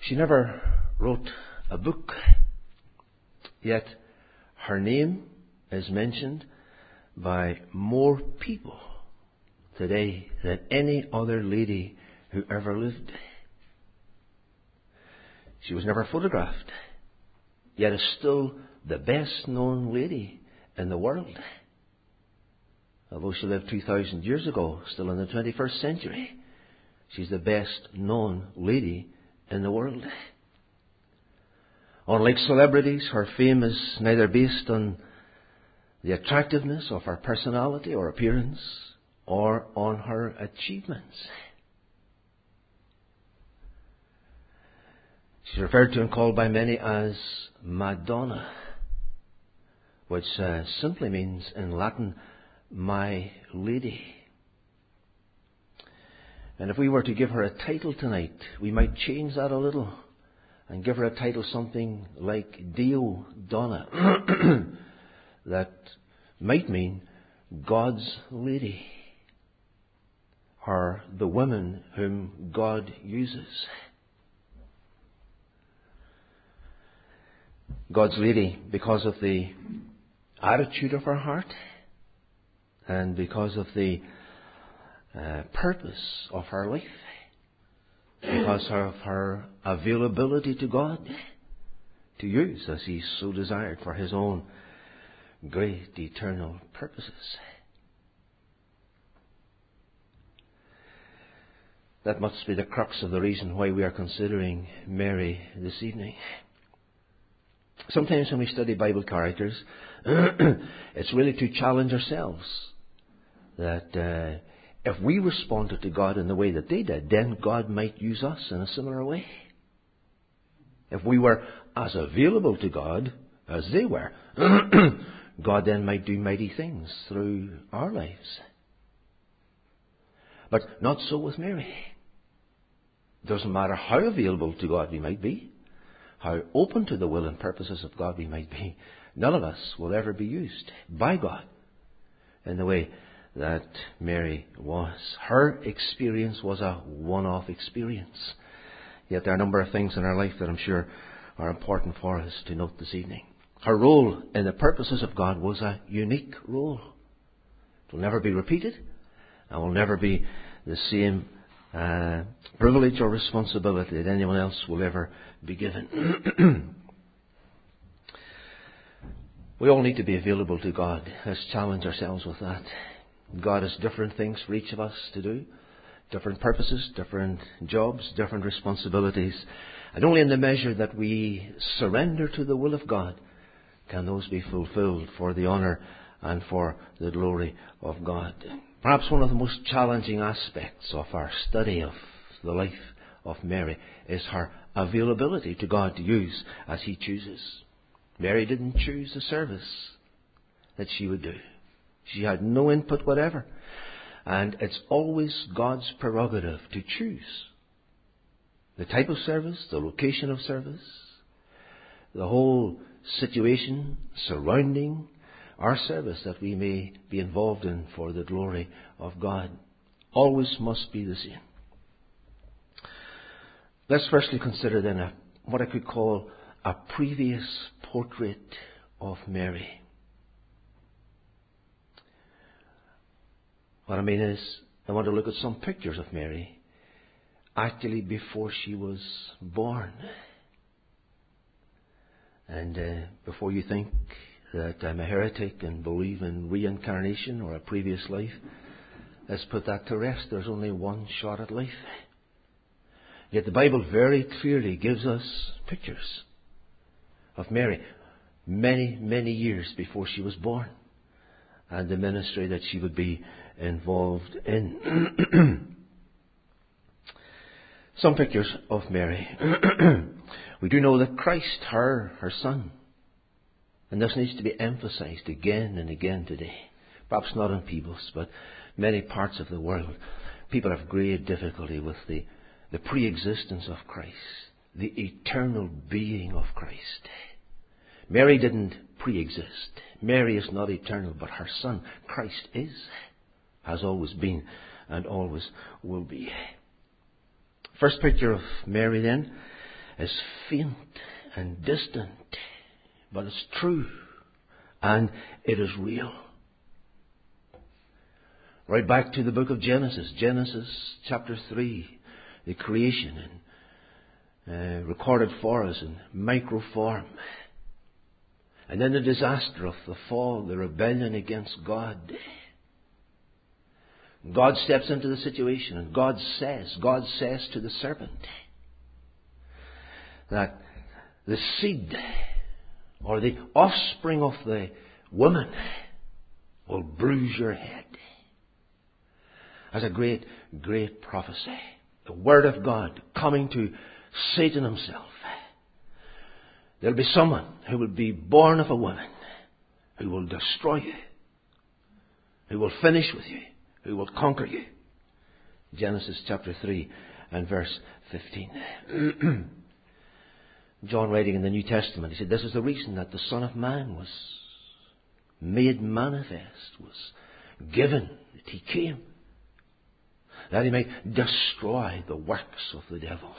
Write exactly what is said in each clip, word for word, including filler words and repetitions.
She never wrote a book, yet her name is mentioned by more people today than any other lady who ever lived. She was never photographed, yet is still the best known lady in the world. Although she lived two thousand years ago, still in the twenty-first century, she's the best known lady in the world. Unlike celebrities, her fame is neither based on the attractiveness of her personality or appearance or on her achievements. She's referred to and called by many as Madonna, which uh, simply means in Latin, my lady. And if we were to give her a title tonight, we might change that a little and give her a title something like Deo Donna. That might mean God's lady, or the woman whom God uses. God's lady because of the attitude of her heart and because of the uh, purpose of her life, because of her availability to God to use as He so desired for His own great eternal purposes. That must be the crux of the reason why we are considering Mary this evening. Sometimes when we study Bible characters, it's really to challenge ourselves that uh, if we responded to God in the way that they did, then God might use us in a similar way. If we were as available to God as they were, God then might do mighty things through our lives. But not so with Mary. It doesn't matter how available to God we might be, how open to the will and purposes of God we might be, none of us will ever be used by God in the way that Mary was. Her experience was a one-off experience. Yet there are a number of things in her life that I'm sure are important for us to note this evening. Her role in the purposes of God was a unique role. It will never be repeated and will never be the same uh, privilege or responsibility that anyone else will ever be given. We all need to be available to God. Let's challenge ourselves with that. God has different things for each of us to do, different purposes, different jobs, different responsibilities. And only in the measure that we surrender to the will of God can those be fulfilled for the honour and for the glory of God. Perhaps one of the most challenging aspects of our study of the life of Mary is her availability to God to use as He chooses. Mary didn't choose the service that she would do. She had no input whatever. And it's always God's prerogative to choose the type of service, the location of service, the whole situation surrounding our service that we may be involved in for the glory of God. Always must be the same. Let's firstly consider then a, what I could call a previous portrait of Mary. What I mean is, I want to look at some pictures of Mary actually before she was born. And uh, before you think that I'm a heretic and believe in reincarnation or a previous life, let's put that to rest. There's only one shot at life. Yet the Bible very clearly gives us pictures of Mary many, many years before she was born and the ministry that she would be involved in. Some pictures of Mary. We do know that Christ, her, her son, and this needs to be emphasized again and again today. Perhaps not in Peebles, but many parts of the world. People have great difficulty with the, the pre-existence of Christ, the eternal being of Christ. Mary didn't pre-exist. Mary is not eternal, but her son, Christ, is, has always been, and always will be. First picture of Mary then is faint and distant, but it's true and it is real. Right back to the book of Genesis, Genesis chapter three, the creation, and uh, recorded for us in microform. And then the disaster of the fall, the rebellion against God. God steps into the situation, and God says, God says to the serpent that the seed or the offspring of the woman will bruise your head. As a great, great prophecy. The Word of God coming to Satan himself. There'll be someone who will be born of a woman who will destroy you, who will finish with you, who will conquer you. Genesis chapter three and verse fifteen. John, writing in the New Testament, he said, this is the reason that the Son of Man was made manifest, was given, that he came, that he might destroy the works of the devil.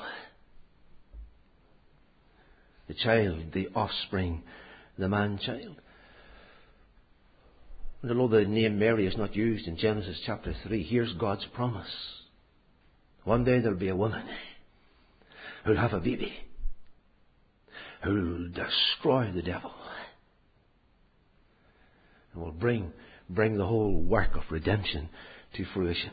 The child, the offspring, the man-child. And although the name Mary is not used in Genesis chapter three, here's God's promise. One day there'll be a woman who'll have a baby, who'll destroy the devil, and will bring, bring the whole work of redemption to fruition.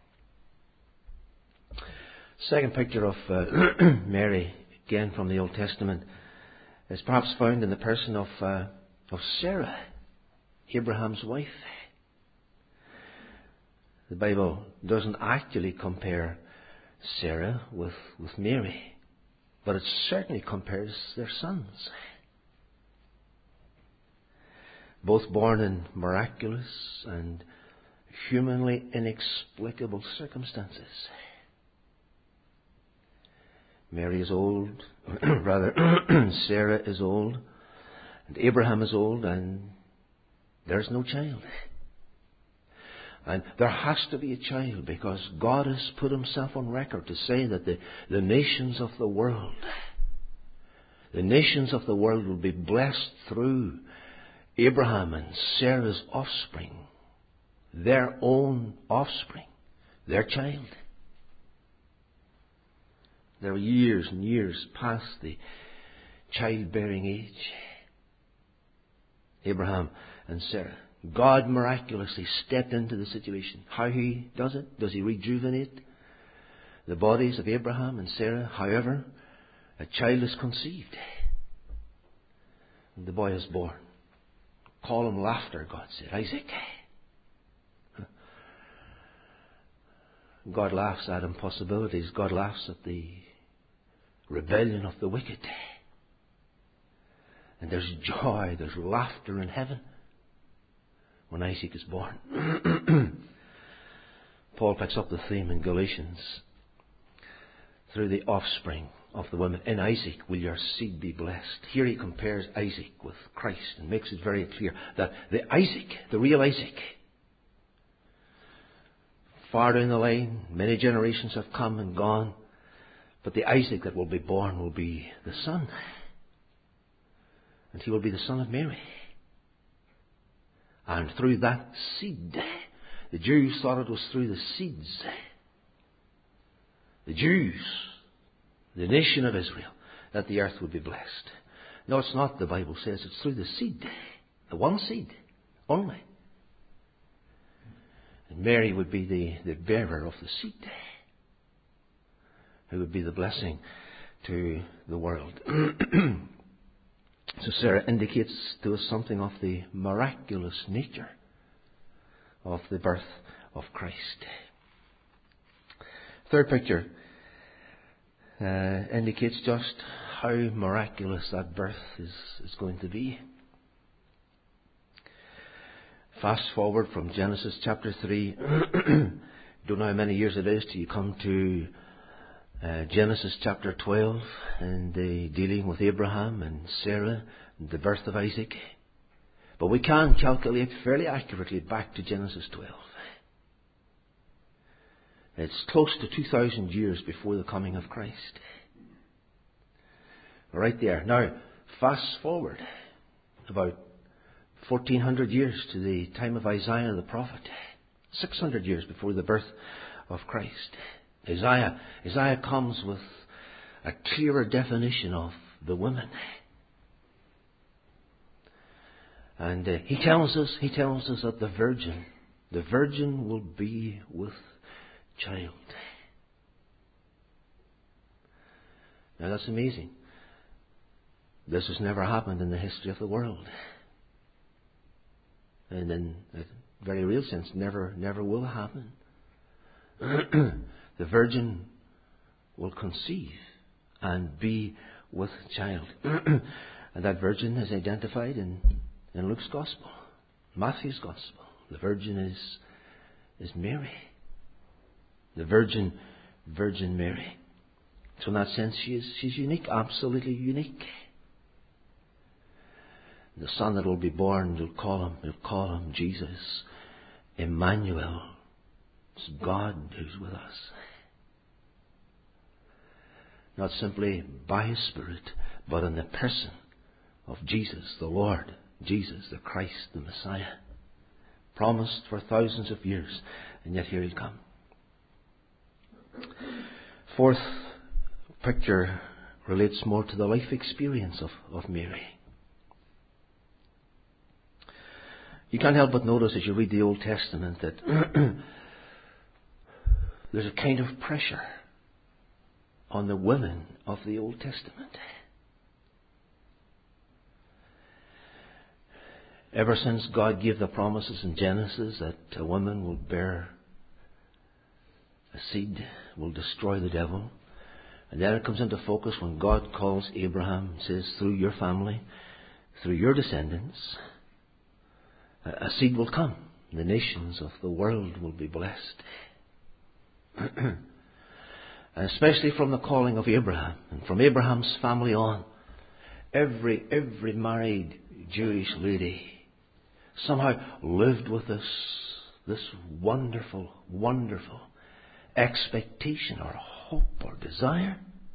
Second picture of uh, Mary, again from the Old Testament, is perhaps found in the person of uh, of Sarah, Abraham's wife. The Bible doesn't actually compare Sarah with, with Mary, but it certainly compares their sons. Both born in miraculous and humanly inexplicable circumstances. Mary is old, rather, Sarah is old, and Abraham is old, and there's no child. And there has to be a child, because God has put himself on record to say that the, the nations of the world, the nations of the world will be blessed through Abraham and Sarah's offspring, their own offspring, their child. There were years and years past the childbearing age. Abraham and Sarah. God miraculously stepped into the situation. How he does it? Does he rejuvenate the bodies of Abraham and Sarah? However, a child is conceived. And the boy is born. Call him laughter, God said. Isaac. God laughs at impossibilities. God laughs at the rebellion of the wicked. And there's joy, there's laughter in heaven when Isaac is born. Paul picks up the theme in Galatians. Through the offspring of the woman, in Isaac will your seed be blessed. Here he compares Isaac with Christ and makes it very clear that the Isaac, the real Isaac, far down the line, many generations have come and gone, but the Isaac that will be born will be the Son. And he will be the son of Mary. And through that seed, the Jews thought it was through the seeds, the Jews, the nation of Israel, that the earth would be blessed. No, it's not, the Bible says. It's through the seed, the one seed only. And Mary would be the, the bearer of the seed, who would be the blessing to the world. So Sarah indicates to us something of the miraculous nature of the birth of Christ. Third picture uh, indicates just how miraculous that birth is, is going to be. Fast forward from Genesis chapter three. Don't know how many years it is till you come to Uh, Genesis chapter twelve, and uh, dealing with Abraham and Sarah and the birth of Isaac. But we can calculate fairly accurately back to Genesis twelve. It's close to two thousand years before the coming of Christ. Right there. Now, fast forward about fourteen hundred years to the time of Isaiah the prophet. six hundred years before the birth of Christ. Isaiah, Isaiah comes with a clearer definition of the woman. And uh, he tells us, he tells us that the virgin, the virgin will be with child. Now that's amazing. This has never happened in the history of the world. And in a very real sense, never, never will happen. The virgin will conceive and be with child. And that virgin is identified in, in Luke's Gospel, Matthew's Gospel. The virgin is, is Mary. The virgin, Virgin Mary. So in that sense, she is, she's unique, absolutely unique. The son that will be born, you'll call him, you'll call him Jesus, Emmanuel. It's God who's with us. Not simply by His Spirit, but in the person of Jesus, the Lord, Jesus, the Christ, the Messiah. Promised for thousands of years, and yet here He'll come. Fourth picture relates more to the life experience of, of Mary. You can't help but notice as you read the Old Testament that there's a kind of pressure on the women of the Old Testament. Ever since God gave the promises in Genesis that a woman will bear a seed, will destroy the devil, and then it comes into focus when God calls Abraham, says, through your family, through your descendants, a seed will come. The nations of the world will be blessed. And especially from the calling of Abraham, and from Abraham's family on, every every married Jewish lady somehow lived with this, this wonderful, wonderful expectation or hope or desire.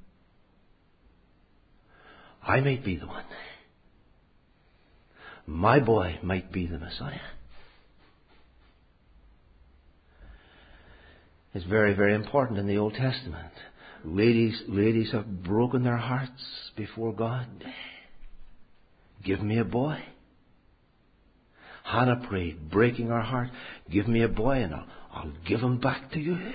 I might be the one. My boy might be the Messiah. It's very, very important in the Old Testament. Ladies, ladies have broken their hearts before God. Give me a boy. Hannah prayed, breaking her heart, give me a boy and I'll, I'll give him back to you.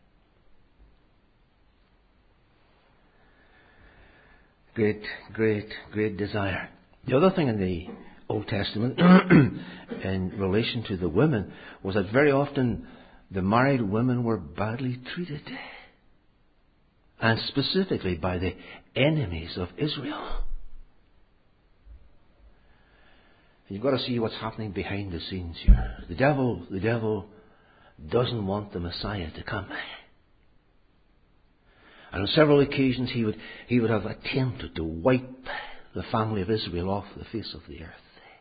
Great, great, great desire. The other thing in the Old Testament in relation to the women was that very often the married women were badly treated, and specifically by the enemies of Israel. You've got to see what's happening behind the scenes here. The devil, the devil doesn't want the Messiah to come. And on several occasions he would he would have attempted to wipe the family of Israel off the face of the earth.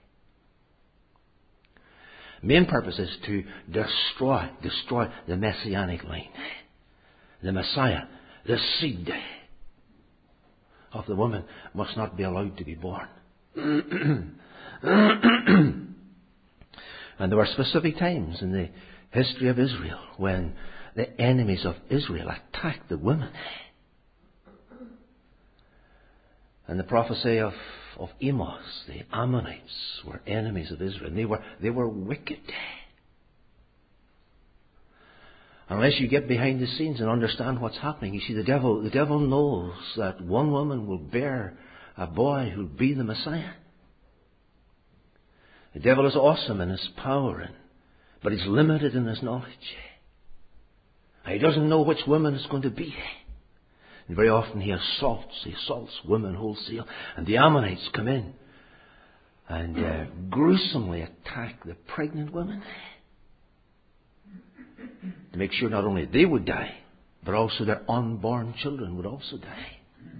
Main purpose is to destroy, destroy the messianic line. The Messiah, the seed of the woman must not be allowed to be born. And there were specific times in the history of Israel when the enemies of Israel attacked the women. And the prophecy of, of Amos, the Ammonites were enemies of Israel. And they were, they were wicked. Unless you get behind the scenes and understand what's happening, you see the devil, the devil knows that one woman will bear a boy who'll be the Messiah. The devil is awesome in his power, and, but he's limited in his knowledge. And he doesn't know which woman it's going to be. And very often he assaults, he assaults women wholesale. And the Ammonites come in and uh, gruesomely attack the pregnant women to make sure not only they would die, but also their unborn children would also die.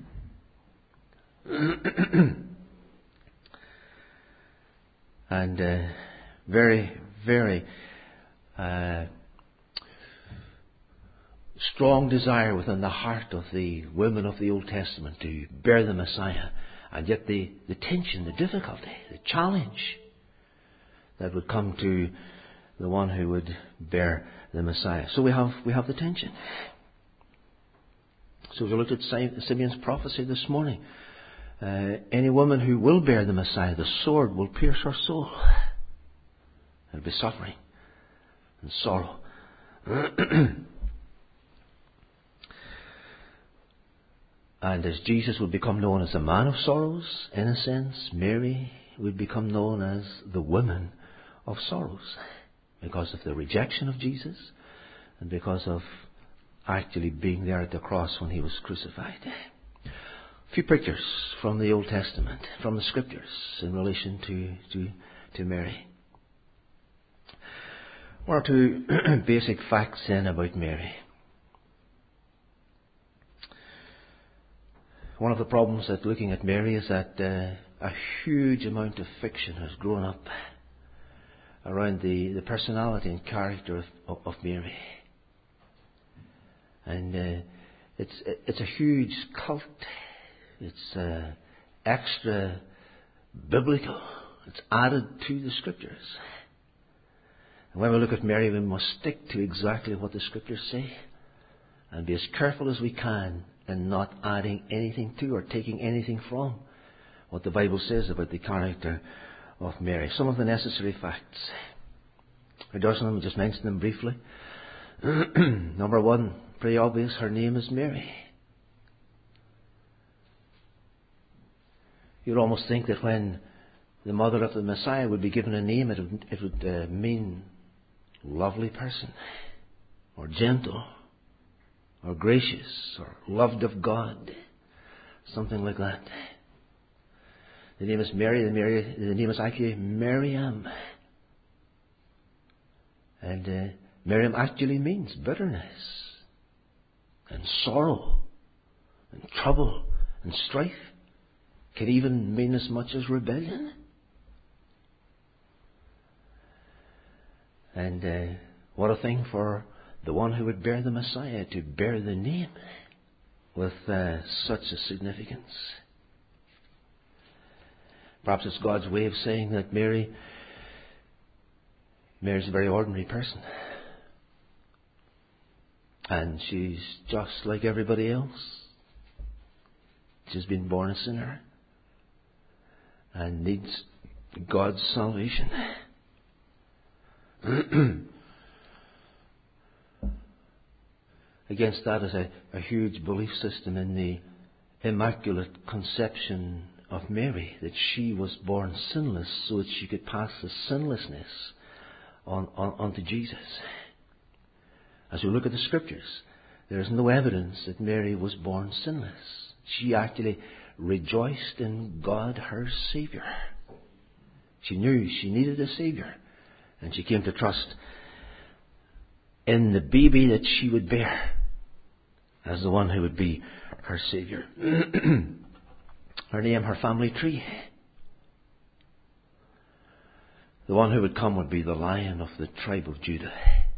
And uh, very, very uh, strong desire within the heart of the women of the Old Testament to bear the Messiah, and yet the, the tension, the difficulty, the challenge that would come to the one who would bear the Messiah. So we have we have the tension. So we looked at Simeon's prophecy this morning. Uh, any woman who will bear the Messiah, the sword will pierce her soul. There'll be suffering and sorrow. And as Jesus would become known as a man of sorrows, in a sense, Mary would become known as the woman of sorrows, because of the rejection of Jesus and because of actually being there at the cross when he was crucified. A few pictures from the Old Testament, from the Scriptures, in relation to, to, to Mary. One or two basic facts then about Mary. One of the problems that looking at Mary is that uh, a huge amount of fiction has grown up around the, the personality and character of, of, of Mary. And uh, it's it's a huge cult. It's uh, extra biblical. It's added to the Scriptures. And when we look at Mary, we must stick to exactly what the Scriptures say and be as careful as we can in not adding anything to or taking anything from what the Bible says about the character of Mary. Some of the necessary facts. A dozen of them, just mention them briefly. Number one, pretty obvious, her name is Mary. You'd almost think that when the mother of the Messiah would be given a name, it would, it would uh, mean lovely person, or gentle, or gracious, or loved of God, something like that. The name is Mary. The, Mary, the name is actually Miriam. And uh, Miriam actually means bitterness, and sorrow, and trouble, and strife. Could even mean as much as rebellion. And uh, what a thing for the one who would bear the Messiah to bear the name with uh, such a significance. Perhaps it's God's way of saying that Mary, Mary's a very ordinary person. And she's just like everybody else. She's been born a sinner and needs God's salvation. Against that is a, a huge belief system in the Immaculate Conception of Mary, that she was born sinless so that she could pass the sinlessness on, on, on to Jesus. As we look at the Scriptures, there is no evidence that Mary was born sinless. She actually rejoiced in God, her Saviour. She knew she needed a Saviour, and she came to trust in the baby that she would bear as the one who would be her Saviour. Her name, her family tree. The one who would come would be the Lion of the tribe of Judah.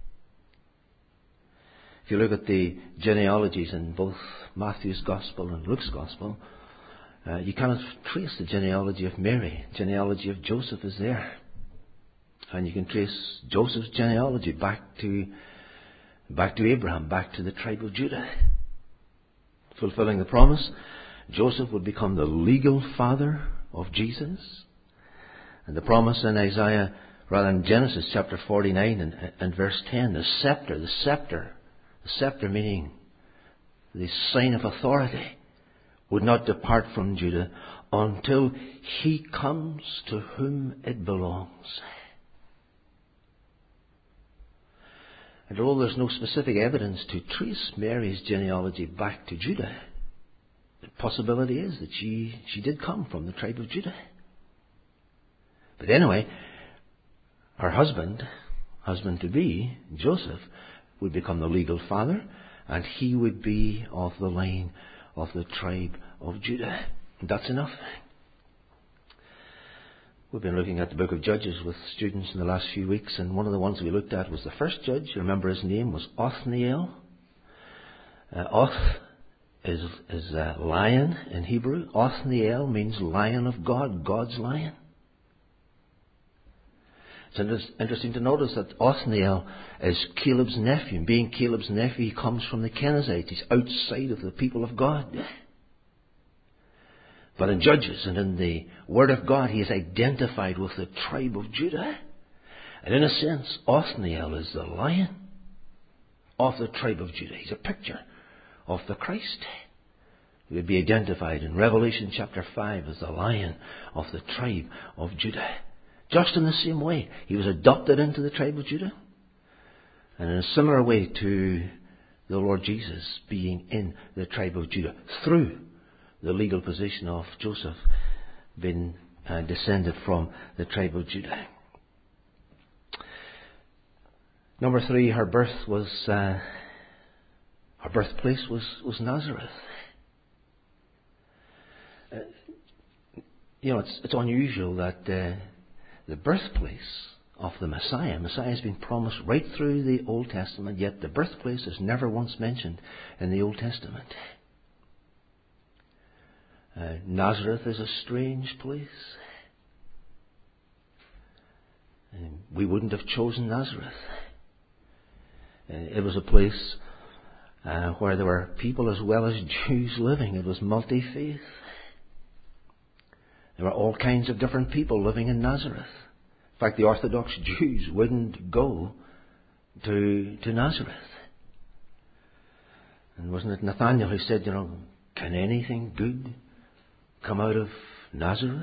If you look at the genealogies in both Matthew's Gospel and Luke's Gospel, uh, you cannot trace the genealogy of Mary. The genealogy of Joseph is there. And you can trace Joseph's genealogy back to back to Abraham, back to the tribe of Judah. Fulfilling the promise, Joseph would become the legal father of Jesus. And the promise in Isaiah, rather in Genesis chapter forty-nine and, and verse ten, the scepter, the scepter, the scepter meaning the sign of authority, would not depart from Judah until he comes to whom it belongs. And although there's no specific evidence to trace Mary's genealogy back to Judah, the possibility is that she, she did come from the tribe of Judah. But anyway, her husband, husband-to-be, Joseph, would become the legal father, and he would be of the line of the tribe of Judah. And that's enough. We've been looking at the book of Judges with students in the last few weeks, and one of the ones we looked at was the first judge. You remember his name was Othniel. Uh, Oth is, is uh, lion in Hebrew. Othniel means lion of God, God's lion. It's inter- interesting to notice that Othniel is Caleb's nephew. And being Caleb's nephew, he comes from the Kenizzites. He's outside of the people of God. But in Judges and in the Word of God, he is identified with the tribe of Judah. And in a sense, Othniel is the lion of the tribe of Judah. He's a picture of the Christ. He would be identified in Revelation chapter five as the lion of the tribe of Judah. Just in the same way, he was adopted into the tribe of Judah. And in a similar way to the Lord Jesus being in the tribe of Judah through the legal position of Joseph being uh, descended from the tribe of Judah. Number three, her birth was, uh, her birthplace was, was Nazareth. Uh, you know, it's, it's unusual that uh, the birthplace of the Messiah, Messiah has been promised right through the Old Testament, yet the birthplace is never once mentioned in the Old Testament. Uh, Nazareth is a strange place. And we wouldn't have chosen Nazareth. Uh, it was a place uh, where there were people as well as Jews living. It was multi-faith. There were all kinds of different people living in Nazareth. In fact, the Orthodox Jews wouldn't go to to Nazareth. And wasn't it Nathaniel who said, you know, can anything good come out of Nazareth?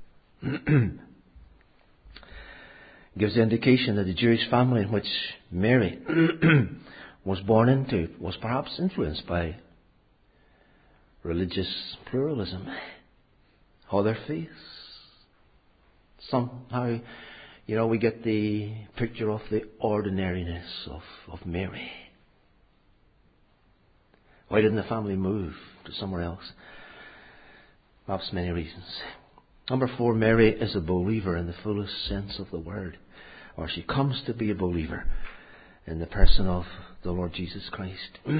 Gives the indication that the Jewish family in which Mary was born into was perhaps influenced by religious pluralism, other faiths. Somehow, you know, we get the picture of the ordinariness of, of Mary. Why didn't the family move to somewhere else? Perhaps many reasons. Number four, Mary is a believer in the fullest sense of the word. Or she comes to be a believer in the person of the Lord Jesus Christ. I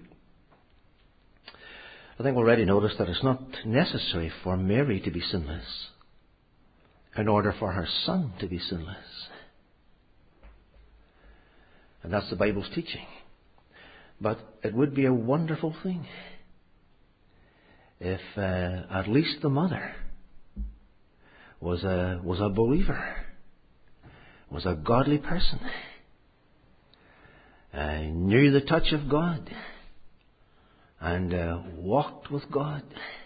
think we already noticed that it's not necessary for Mary to be sinless in order for her son to be sinless. And that's the Bible's teaching. But it would be a wonderful thing if uh, at least the mother was a was a believer, was a godly person, uh, knew the touch of God, and uh, walked with God.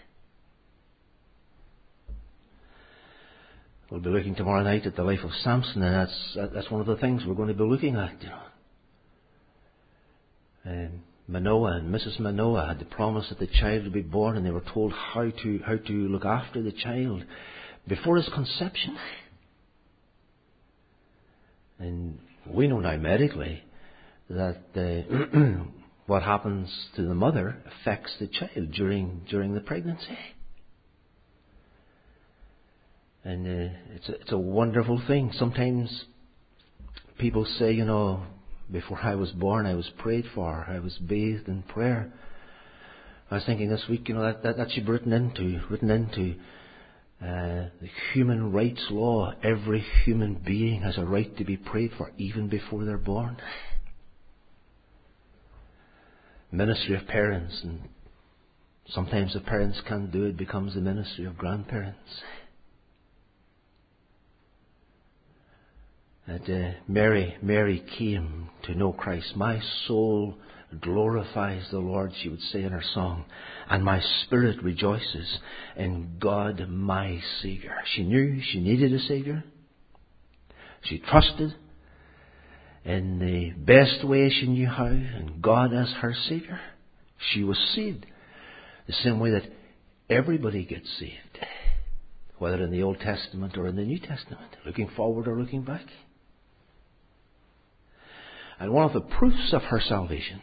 We'll be looking tomorrow night at the life of Samson, and that's that's one of the things we're going to be looking at. You know, and Manoah and Missus Manoah had the promise that the child would be born, and they were told how to how to look after the child before his conception. And we know now medically that uh, what happens to the mother affects the child during during the pregnancy. And uh, it's a, it's a wonderful thing. Sometimes people say, you know, before I was born, I was prayed for, I was bathed in prayer. I was thinking this week, you know, that that, that should be written into written into uh, the human rights law. Every human being has a right to be prayed for, even before they're born. Ministry of parents, and sometimes the parents can't do it, becomes the ministry of grandparents. That uh, Mary, Mary came to know Christ. My soul glorifies the Lord, she would say in her song, and my spirit rejoices in God my Saviour. She knew she needed a Saviour. She trusted in the best way she knew how, in God as her Saviour. She was saved the same way that everybody gets saved, whether in the Old Testament or in the New Testament, looking forward or looking back. And one of the proofs of her salvation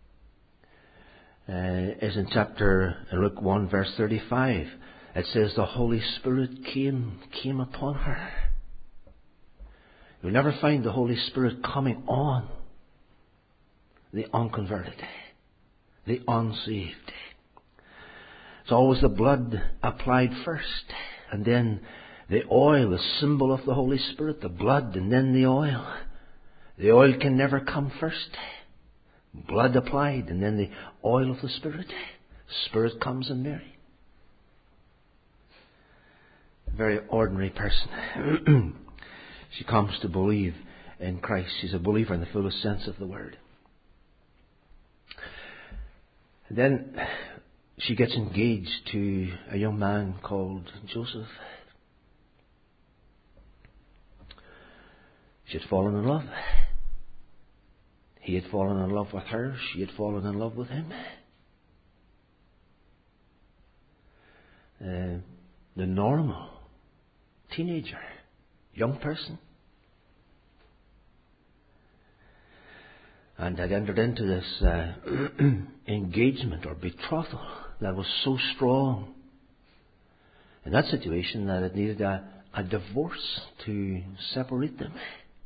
uh, is in chapter in Luke one, verse thirty-five. It says the Holy Spirit came came upon her. You'll never find the Holy Spirit coming on the unconverted. the unsaved. It's always the blood applied first, and then the oil, the symbol of the Holy Spirit, the blood, and then the oil. The oil can never come first. Blood applied, and then the oil of the Spirit. Spirit comes in Mary. A very ordinary person. She comes to believe in Christ. She's a believer in the fullest sense of the word. And then she gets engaged to a young man called Joseph. She had fallen in love. He had fallen in love with her. She had fallen in love with him. Uh, the normal teenager, young person. And had entered into this uh, engagement or betrothal that was so strong in that situation that it needed a, a divorce to separate them.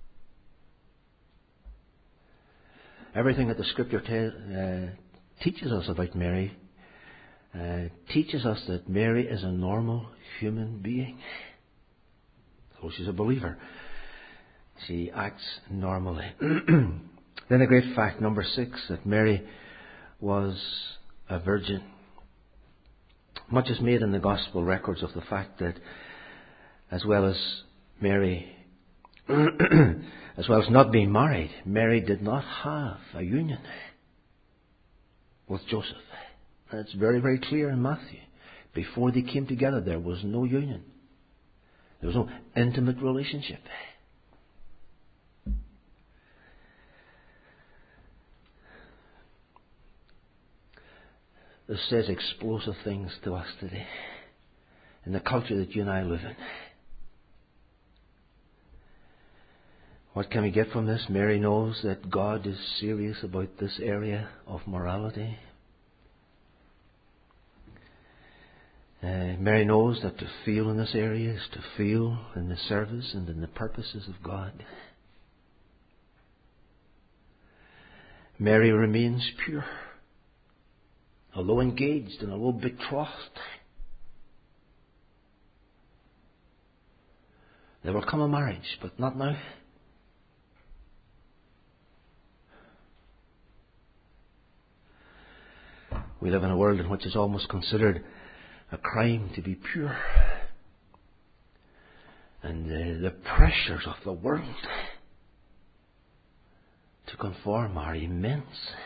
Everything that the Scripture te- uh, teaches us about Mary uh, teaches us that Mary is a normal human being. So she's a believer. She acts normally. Then a great fact, number six, that Mary was a virgin. Much is made in the Gospel records of the fact that as well as Mary, as well as not being married, Mary did not have a union with Joseph. And it's very, very clear in Matthew. Before they came together, there was no union. There was no intimate relationship. This says explosive things to us today in the culture that you and I live in. What can we get from this? Mary knows that God is serious about this area of morality. Uh, Mary knows that to feel in this area is to feel in the service and in the purposes of God. Mary remains pure, although engaged and although betrothed. There will come a marriage, but not now. We live in a world in which it's almost considered a crime to be pure. And the, the pressures of the world to conform are immense.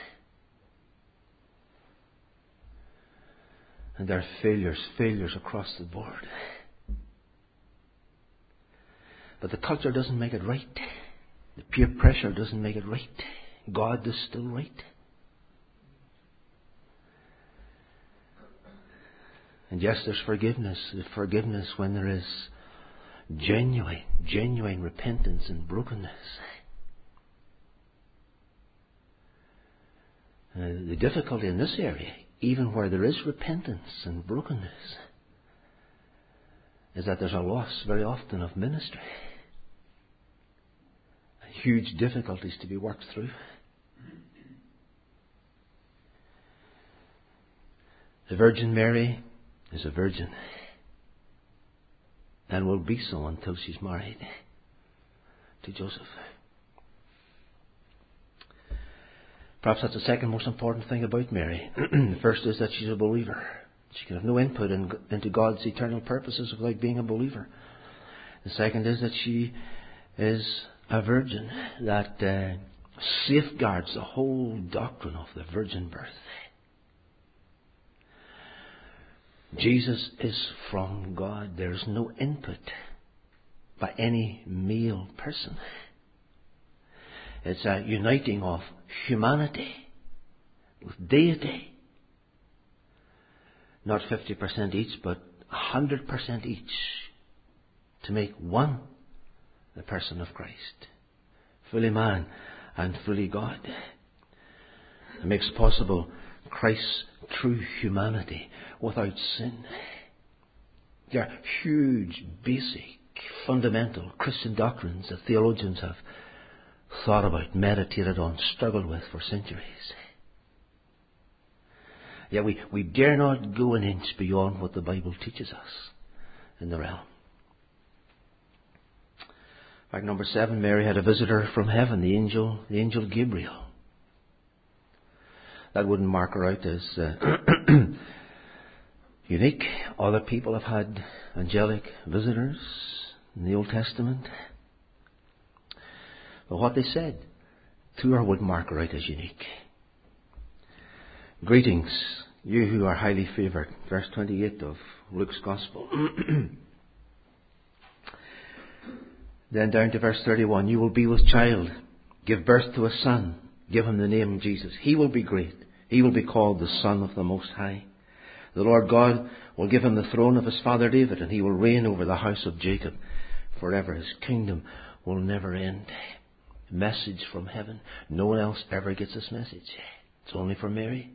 And there are failures, failures across the board. But the culture doesn't make it right. The peer pressure doesn't make it right. God is still right. And yes, there's forgiveness. There's forgiveness when there is genuine, genuine repentance and brokenness. Uh, the difficulty in this area, even where there is repentance and brokenness, is that there's a loss very often of ministry. Huge difficulties to be worked through. The Virgin Mary is a virgin and will be so until she's married to Joseph. Perhaps that's the second most important thing about Mary. The first is that she's a believer. She can have no input in, into God's eternal purposes without being a believer. The second is that she is a virgin that uh, safeguards the whole doctrine of the virgin birth. Jesus is from God. There's no input by any male person. It's a uniting of humanity with deity. Not fifty percent each, but one hundred percent each. To make one the person of Christ. Fully man and fully God. It makes possible Christ's true humanity without sin. There are huge, basic, fundamental Christian doctrines that theologians have thought about, meditated on, struggled with for centuries. Yet we, we dare not go an inch beyond what the Bible teaches us in the realm. Fact number seven, Mary had a visitor from heaven, the angel, the angel Gabriel. That wouldn't mark her out as uh, unique. Other people have had angelic visitors in the Old Testament. But what they said to her would mark her out as unique. Greetings, you who are highly favoured. Verse twenty-eight of Luke's Gospel. Then down to verse thirty-one. You will be with child, give birth to a son, give him the name Jesus. He will be great. He will be called the Son of the Most High. The Lord God will give him the throne of his father David, and he will reign over the house of Jacob forever. His kingdom will never end. Message from heaven. No one else ever gets this message. It's only for Mary.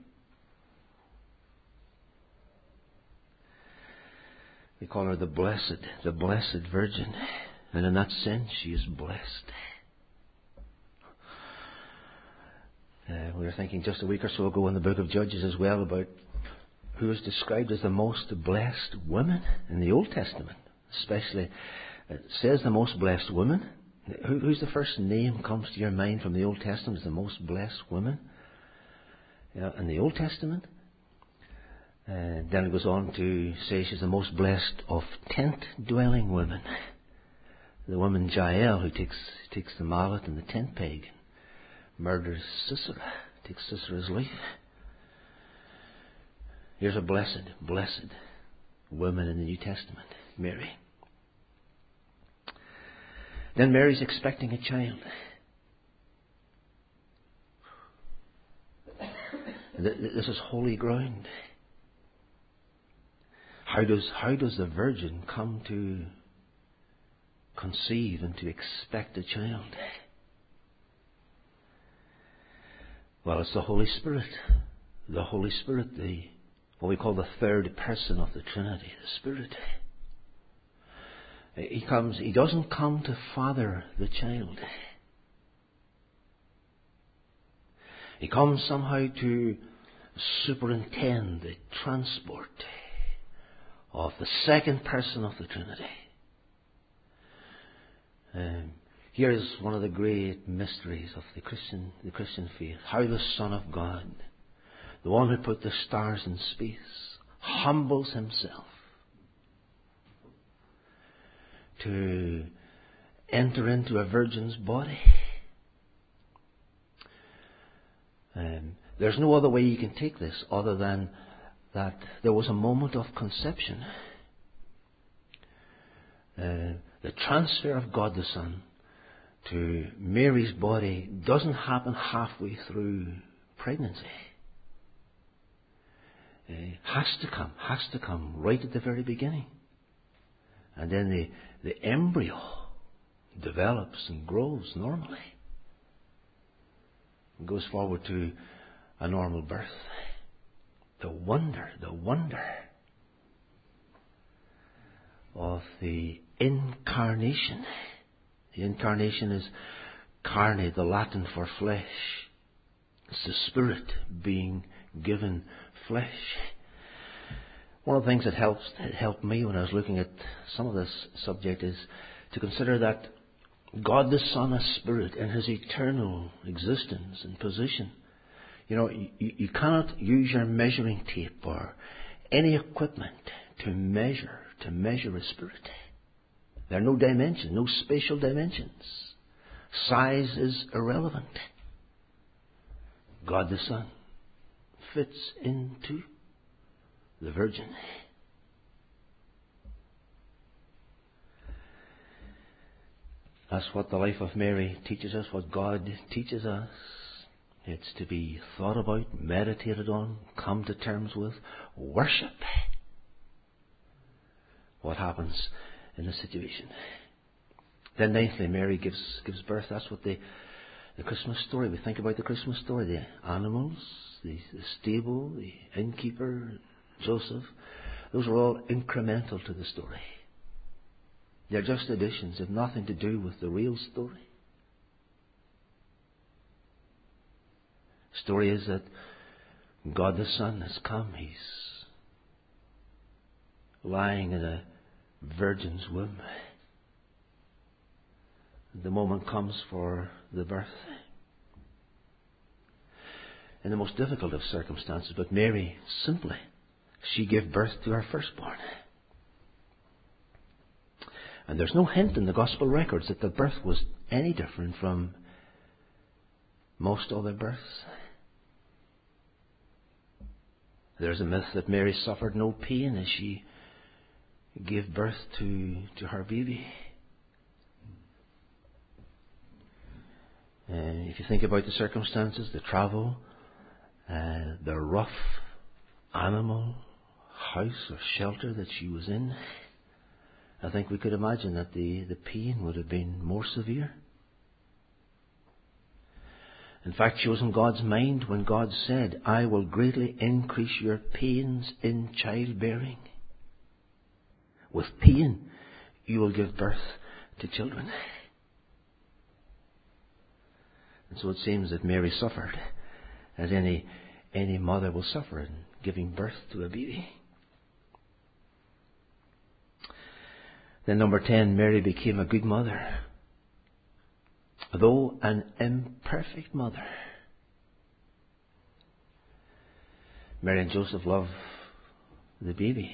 We call her the Blessed, the Blessed Virgin. And in that sense, she is blessed. Uh, we were thinking just a week or so ago in the book of Judges as well about who is described as the most blessed woman in the Old Testament. Especially, it says the most blessed woman. Who, who's the first name comes to your mind from the Old Testament as the most blessed woman? Yeah, in the Old Testament. Uh, then it goes on to say she's the most blessed of tent-dwelling women. The woman Jael, who takes takes the mallet and the tent peg, and murders Sisera, takes Sisera's life. Here's a blessed, blessed woman in the New Testament, Mary. Then Mary's expecting a child. This is holy ground. How does how does the virgin come to conceive and to expect a child? Well, it's the Holy Spirit. The Holy Spirit, the what we call the third person of the Trinity, the Spirit. He comes. He doesn't come to father the child. He comes somehow to superintend the transport of the second person of the Trinity. Um, here is one of the great mysteries of the Christian, the Christian faith. How the Son of God, the one who put the stars in space, humbles himself to enter into a virgin's body. Um, there's no other way you can take this other than that there was a moment of conception. Uh, the transfer of God the Son to Mary's body doesn't happen halfway through pregnancy. It has to come, has to come right at the very beginning. And then the, the embryo develops and grows normally. It goes forward to a normal birth. The wonder, the wonder of the incarnation. The incarnation is carne, the Latin for flesh. It's the Spirit being given flesh. One of the things that helps that helped me when I was looking at some of this subject is to consider that God the Son is Spirit in His eternal existence and position. You know, you, you cannot use your measuring tape or any equipment to measure, to measure a spirit. There are no dimensions, no spatial dimensions. Size is irrelevant. God the Son fits into the Virgin. That's what the life of Mary teaches us, what God teaches us. It's to be thought about, meditated on, come to terms with, worship. What happens in the situation? Then ninthly, Mary gives gives birth. That's what the the Christmas story. We think about the Christmas story. The animals, the, the stable, the innkeeper, Joseph. Those are all incremental to the story. They're just additions. They have nothing to do with the real story. Story is that God the Son has come. He's lying in a virgin's womb. The moment comes for the birth. In the most difficult of circumstances, but Mary, simply, she gave birth to her firstborn. And there's no hint in the Gospel records that the birth was any different from most other births. There's a myth that Mary suffered no pain as she gave birth to, to her baby. Uh, if you think about the circumstances, the travel, uh, the rough animal house or shelter that she was in, I think we could imagine that the, the pain would have been more severe. In fact, she was in God's mind when God said, I will greatly increase your pains in childbearing. With pain, you will give birth to children. And so it seems that Mary suffered as any, any mother will suffer in giving birth to a baby. Then number ten, Mary became a good mother. Though an imperfect mother. Mary and Joseph love the baby.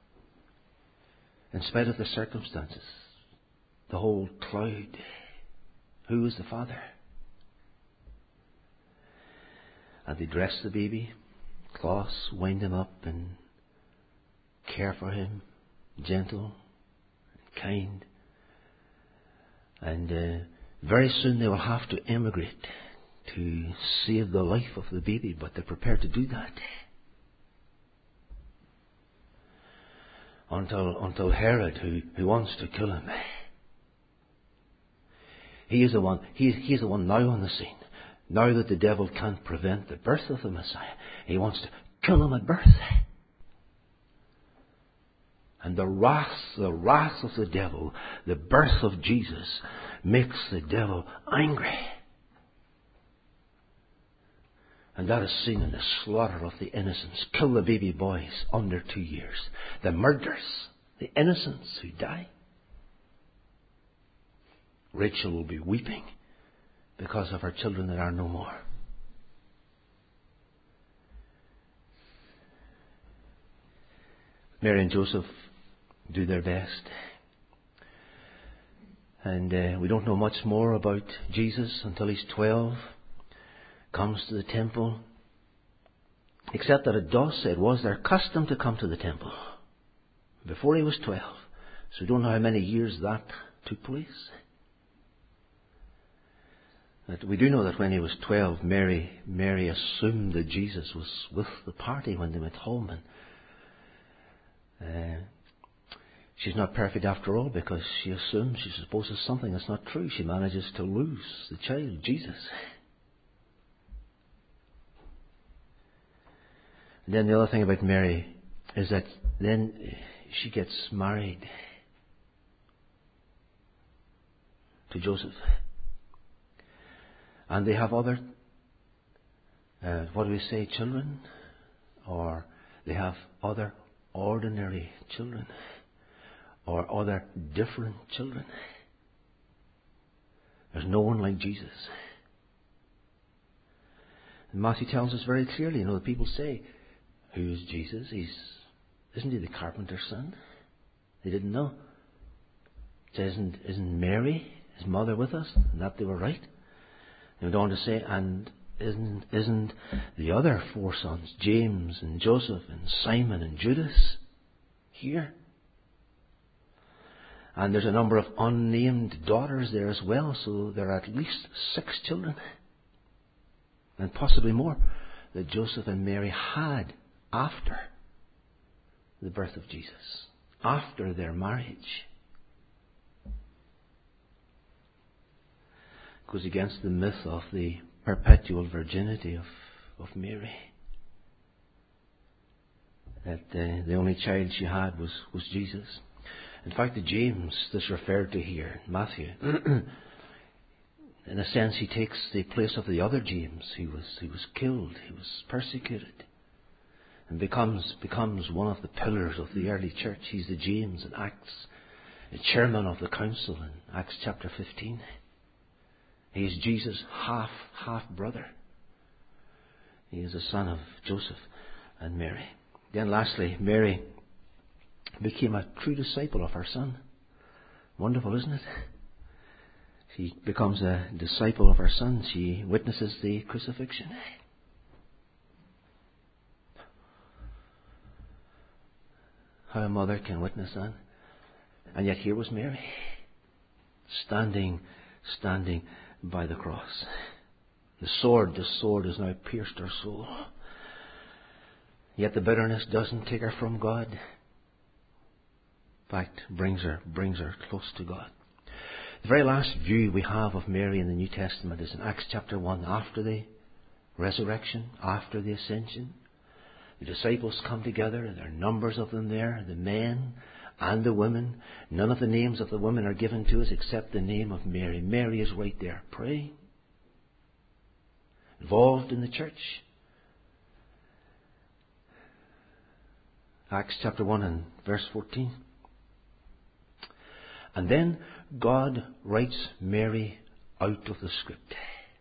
In spite of the circumstances, the whole cloud. Who is the father? And they dress the baby, cloths, wind him up and care for him, gentle, kind. And uh, very soon they will have to emigrate to save the life of the baby, but they're prepared to do that. Until, until Herod, who, who wants to kill him, he is the one, he, he's the one now on the scene. Now that the devil can't prevent the birth of the Messiah, he wants to kill him at birth. And the wrath, the wrath of the devil, the birth of Jesus, makes the devil angry. And that is seen in the slaughter of the innocents. Kill the baby boys under two years. The murderers, the innocents who die. Rachel will be weeping because of her children that are no more. Mary and Joseph do their best. And uh, we don't know much more about Jesus until he's twelve. Comes to the temple. Except that it does say it was their custom to come to the temple before he was twelve. So we don't know how many years that took place. But we do know that when he was twelve, Mary, Mary assumed that Jesus was with the party when they went home. And uh, she's not perfect after all, because she assumes, she supposes something that's not true. She manages to lose the child, Jesus. And then the other thing about Mary is that then she gets married to Joseph. And they have other, uh, what do we say, children? Or they have other ordinary children. Or other different children. There's no one like Jesus. And Matthew tells us very clearly, you know, the people say, who is Jesus? He's, isn't he the carpenter's son? They didn't know. It says, isn't, isn't Mary, his mother, with us? And that they were right. They went on to say, and isn't, isn't the other four sons, James and Joseph and Simon and Judas, here? And there's a number of unnamed daughters there as well, so there are at least six children, and possibly more, that Joseph and Mary had after the birth of Jesus, after their marriage. It goes against the myth of the perpetual virginity of, of Mary. That uh, the only child she had was, was Jesus. In fact, the James that's referred to here, Matthew, in a sense he takes the place of the other James. He was, he was killed, he was persecuted. and becomes becomes one of the pillars of the early church. He's the James in Acts, the chairman of the council in Acts chapter fifteen. He is Jesus' half half brother. He is the son of Joseph and Mary. Then lastly, Mary became a true disciple of her son. Wonderful, isn't it? She becomes a disciple of her son. She witnesses the crucifixion. How a mother can witness that. And yet here was Mary, standing, standing by the cross. The sword, the sword has now pierced her soul. Yet the bitterness doesn't take her from God. In fact, brings her, brings her close to God. The very last view we have of Mary in the New Testament is in Acts chapter one, after the resurrection, after the ascension. The disciples come together, and there are numbers of them there, the men and the women. None of the names of the women are given to us except the name of Mary. Mary is right there, praying, involved in the church. Acts chapter one and verse fourteen. And then God writes Mary out of the script.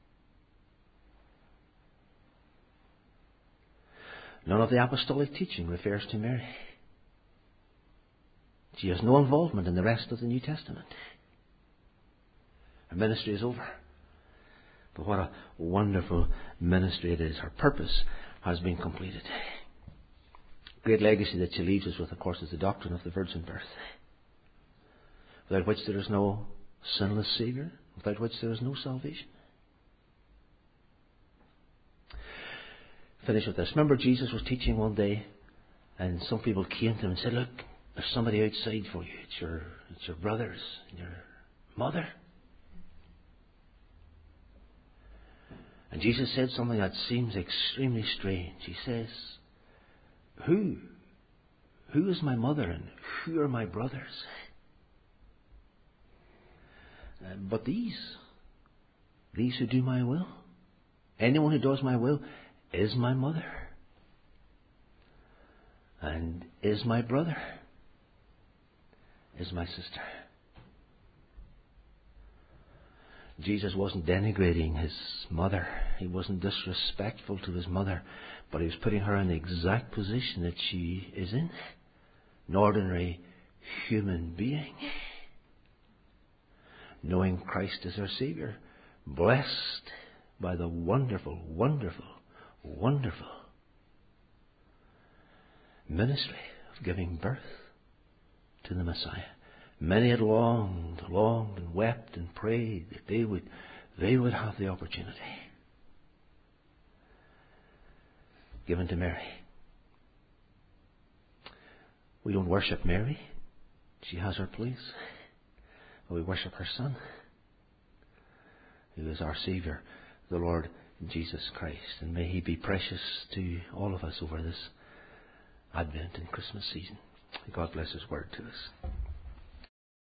None of the apostolic teaching refers to Mary. She has no involvement in the rest of the New Testament. Her ministry is over. But what a wonderful ministry it is. Her purpose has been completed. Great legacy that she leaves us with, of course, is the doctrine of the virgin birth, without which there is no sinless Saviour, without which there is no salvation. Finish with this. Remember, Jesus was teaching one day, and some people came to him and said, "Look, there's somebody outside for you. It's your, it's your brothers and your mother." And Jesus said something that seems extremely strange. He says, Who? Who is my mother and who are my brothers? Uh, but these, these who do my will, anyone who does my will is my mother and is my brother, is my sister. Jesus wasn't denigrating his mother. He wasn't disrespectful to his mother, but he was putting her in the exact position that she is in. An ordinary human being, knowing Christ as her Saviour, blessed by the wonderful, wonderful, wonderful ministry of giving birth to the Messiah. Many had longed, longed and wept and prayed that they would, they would have the opportunity given to Mary. We don't worship Mary. She has her place. But we worship her Son, who is our Saviour, the Lord Jesus Christ. And may He be precious to all of us over this Advent and Christmas season. God bless His word to us.